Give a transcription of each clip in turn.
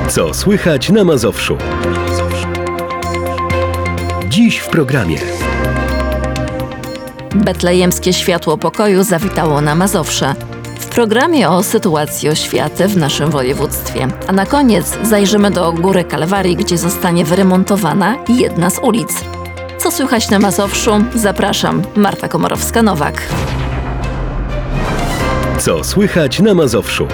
Co słychać na Mazowszu? Dziś w programie. Betlejemskie Światło Pokoju zawitało na Mazowsze. W programie o sytuacji oświaty w naszym województwie. A na koniec zajrzymy do Góry Kalwarii, gdzie zostanie wyremontowana jedna z ulic. Co słychać na Mazowszu? Zapraszam, Marta Komorowska-Nowak. Co słychać na Mazowszu?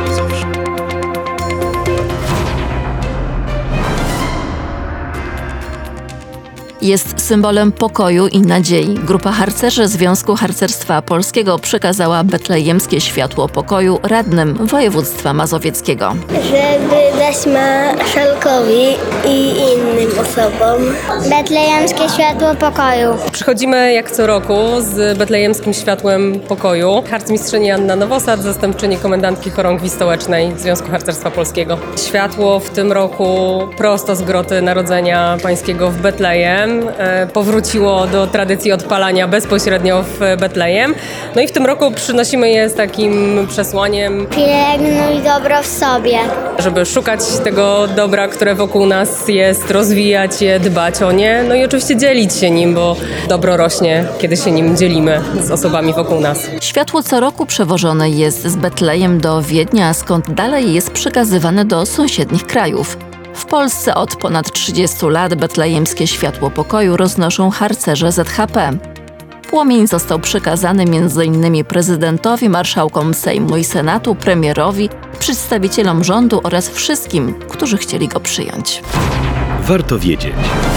Jest symbolem pokoju i nadziei. Grupa harcerzy Związku Harcerstwa Polskiego przekazała Betlejemskie Światło Pokoju radnym województwa mazowieckiego. Żeby dać marszałkowi i innym osobom. Betlejemskie Światło Pokoju. Przychodzimy jak co roku z Betlejemskim Światłem Pokoju. Harcmistrzyni Anna Nowosad, zastępczyni komendantki chorągwi stołecznej Związku Harcerstwa Polskiego. Światło w tym roku prosto z groty Narodzenia Pańskiego w Betlejem. Powróciło do tradycji odpalania bezpośrednio w Betlejem. No i w tym roku przynosimy je z takim przesłaniem: Pielęgnuj dobro w sobie. żeby szukać tego dobra, które wokół nas jest, rozwijać je, dbać o nie, no i oczywiście dzielić się nim, bo dobro rośnie, kiedy się nim dzielimy z osobami wokół nas. Światło co roku przewożone jest z Betlejem do Wiednia, skąd dalej jest przekazywane do sąsiednich krajów. W Polsce od ponad 30 lat Betlejemskie Światło Pokoju roznoszą harcerze ZHP. Płomień został przekazany m.in. prezydentowi, marszałkom Sejmu i Senatu, premierowi, przedstawicielom rządu oraz wszystkim, którzy chcieli go przyjąć. Warto wiedzieć.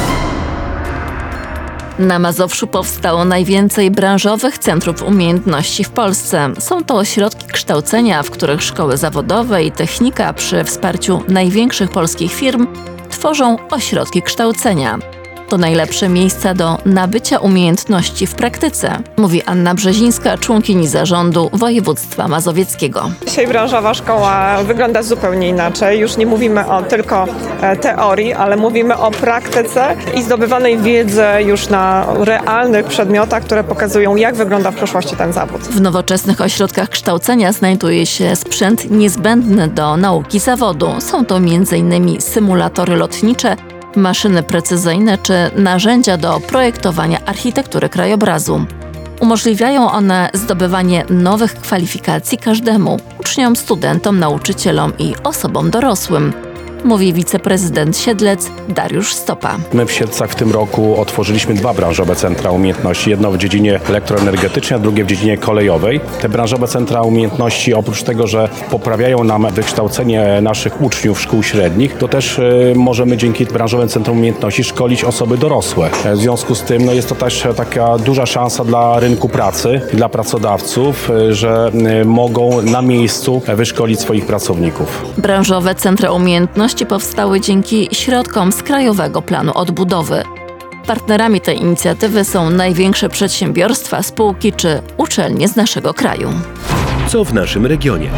Na Mazowszu powstało najwięcej branżowych centrów umiejętności w Polsce. Są to ośrodki kształcenia, w których szkoły zawodowe i technika przy wsparciu największych polskich firm tworzą ośrodki kształcenia. To najlepsze miejsca do nabycia umiejętności w praktyce, mówi Anna Brzezińska, członkini zarządu województwa mazowieckiego. Dzisiaj branżowa szkoła wygląda zupełnie inaczej. Już nie mówimy o tylko teorii, ale mówimy o praktyce i zdobywanej wiedzy już na realnych przedmiotach, które pokazują, jak wygląda w przyszłości ten zawód. W nowoczesnych ośrodkach kształcenia znajduje się sprzęt niezbędny do nauki zawodu. Są to m.in. symulatory lotnicze, maszyny precyzyjne czy narzędzia do projektowania architektury krajobrazu. Umożliwiają one zdobywanie nowych kwalifikacji każdemu – uczniom, studentom, nauczycielom i osobom dorosłym, mówi wiceprezydent Siedlec Dariusz Stopa. My w Siedlcach w tym roku otworzyliśmy 2 branżowe centra umiejętności. Jedno w dziedzinie elektroenergetycznej, a drugie w dziedzinie kolejowej. Te branżowe centra umiejętności oprócz tego, że poprawiają nam wykształcenie naszych uczniów szkół średnich, to też możemy dzięki branżowym centrum umiejętności szkolić osoby dorosłe. W związku z tym jest to też taka duża szansa dla rynku pracy, dla pracodawców, że mogą na miejscu wyszkolić swoich pracowników. Branżowe centra umiejętności powstały dzięki środkom z Krajowego Planu Odbudowy. Partnerami tej inicjatywy są największe przedsiębiorstwa, spółki czy uczelnie z naszego kraju. Co w naszym regionie?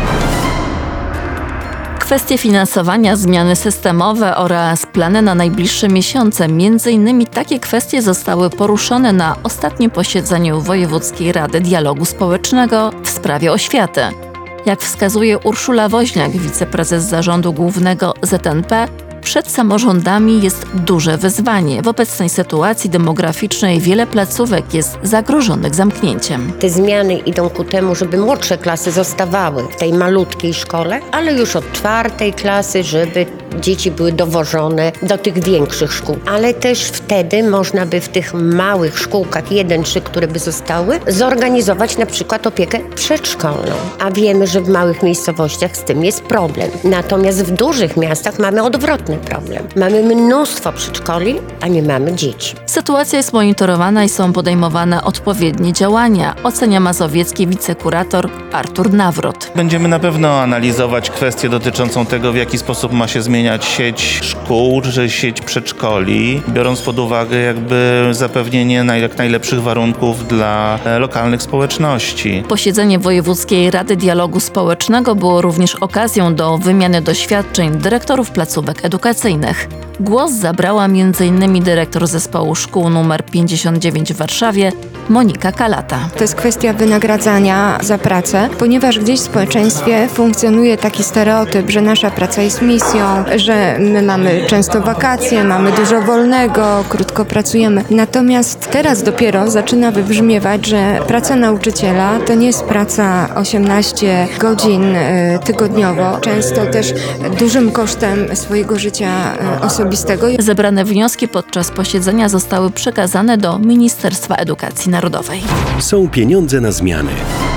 Kwestie finansowania, zmiany systemowe oraz plany na najbliższe miesiące. M.in. takie kwestie zostały poruszone na ostatnim posiedzeniu Wojewódzkiej Rady Dialogu Społecznego w sprawie oświaty. Jak wskazuje Urszula Woźniak, wiceprezes Zarządu Głównego ZNP, przed samorządami jest duże wyzwanie. W obecnej sytuacji demograficznej wiele placówek jest zagrożonych zamknięciem. Te zmiany idą ku temu, żeby młodsze klasy zostawały w tej malutkiej szkole, ale już od 4. klasy, żeby dzieci były dowożone do tych większych szkół. Ale też wtedy można by w tych małych szkółkach 1-3, które by zostały, zorganizować na przykład opiekę przedszkolną. A wiemy, że w małych miejscowościach z tym jest problem. Natomiast w dużych miastach mamy odwrotny problem. Mamy mnóstwo przedszkoli, a nie mamy dzieci. Sytuacja jest monitorowana i są podejmowane odpowiednie działania, ocenia mazowiecki wicekurator Artur Nawrot. Będziemy na pewno analizować kwestię dotyczącą tego, w jaki sposób ma się zmieniać sieć szkół czy sieć przedszkoli, biorąc pod uwagę jakby zapewnienie jak najlepszych warunków dla lokalnych społeczności. Posiedzenie Wojewódzkiej Rady Dialogu Społecznego było również okazją do wymiany doświadczeń dyrektorów placówek edukacyjnych. Głos zabrała m.in. dyrektor zespołu szkół nr 59 w Warszawie, Monika Kalata. To jest kwestia wynagradzania za pracę, ponieważ gdzieś w społeczeństwie funkcjonuje taki stereotyp, że nasza praca jest misją, że my mamy często wakacje, mamy dużo wolnego, krótko pracujemy. Natomiast teraz dopiero zaczyna wybrzmiewać, że praca nauczyciela to nie jest praca 18 godzin tygodniowo, często też dużym kosztem swojego życia osobistego. Zebrane wnioski podczas posiedzenia zostały przekazane do Ministerstwa Edukacji Narodowej. Są pieniądze na zmiany.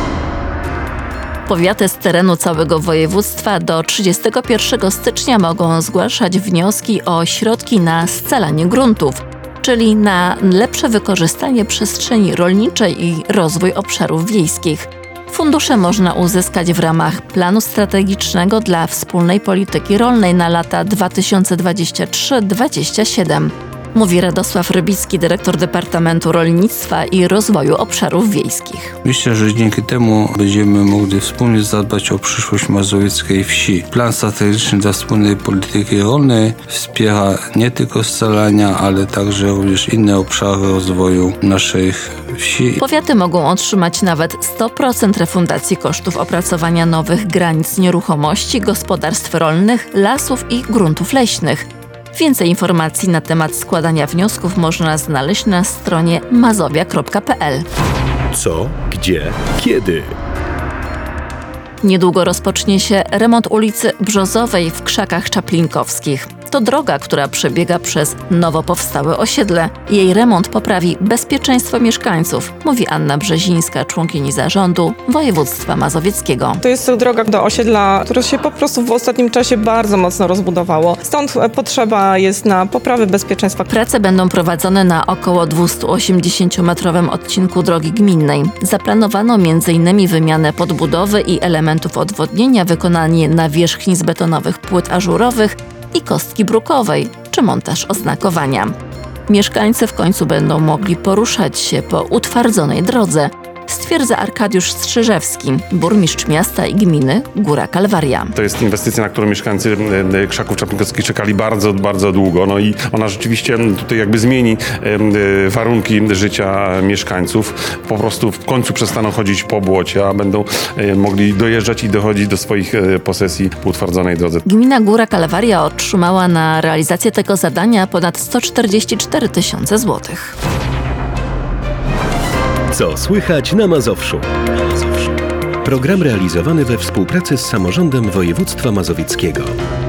Powiaty z terenu całego województwa do 31 stycznia mogą zgłaszać wnioski o środki na scalanie gruntów, czyli na lepsze wykorzystanie przestrzeni rolniczej i rozwój obszarów wiejskich. Fundusze można uzyskać w ramach planu strategicznego dla wspólnej polityki rolnej na lata 2023-2027. Mówi Radosław Rybicki, dyrektor Departamentu Rolnictwa i Rozwoju Obszarów Wiejskich. Myślę, że dzięki temu będziemy mogli wspólnie zadbać o przyszłość mazowieckiej wsi. Plan strategiczny dla wspólnej polityki rolnej wspiera nie tylko scalania, ale także również inne obszary rozwoju naszych wsi. Powiaty mogą otrzymać nawet 100% refundacji kosztów opracowania nowych granic nieruchomości, gospodarstw rolnych, lasów i gruntów leśnych. Więcej informacji na temat składania wniosków można znaleźć na stronie mazowia.pl. Co, gdzie, kiedy? Niedługo rozpocznie się remont ulicy Brzozowej w Krzakach Czaplinkowskich. To droga, która przebiega przez nowo powstałe osiedle. Jej remont poprawi bezpieczeństwo mieszkańców, mówi Anna Brzezińska, członkini zarządu województwa mazowieckiego. To jest droga do osiedla, które się po prostu w ostatnim czasie bardzo mocno rozbudowało. Stąd potrzeba jest na poprawę bezpieczeństwa. Prace będą prowadzone na około 280-metrowym odcinku drogi gminnej. Zaplanowano m.in. wymianę podbudowy i elementów odwodnienia, wykonanie nawierzchni z betonowych płyt ażurowych i kostki brukowej, czy montaż oznakowania. Mieszkańcy w końcu będą mogli poruszać się po utwardzonej drodze, stwierdza Arkadiusz Strzyżewski, burmistrz miasta i gminy Góra Kalwaria. To jest inwestycja, na którą mieszkańcy Krzaków Czaplinkowskich czekali bardzo, bardzo długo. No i ona rzeczywiście tutaj jakby zmieni warunki życia mieszkańców. Po prostu w końcu przestaną chodzić po błocie, a będą mogli dojeżdżać i dochodzić do swoich posesji po utwardzonej drodze. Gmina Góra Kalwaria otrzymała na realizację tego zadania ponad 144 000 złotych. Co słychać na Mazowszu? Program realizowany we współpracy z samorządem województwa mazowieckiego.